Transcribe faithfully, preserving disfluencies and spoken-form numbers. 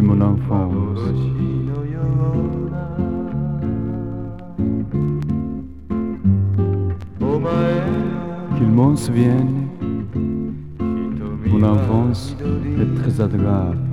mon enfance. Qu'il m'en souvienne, mon enfance est très agréable.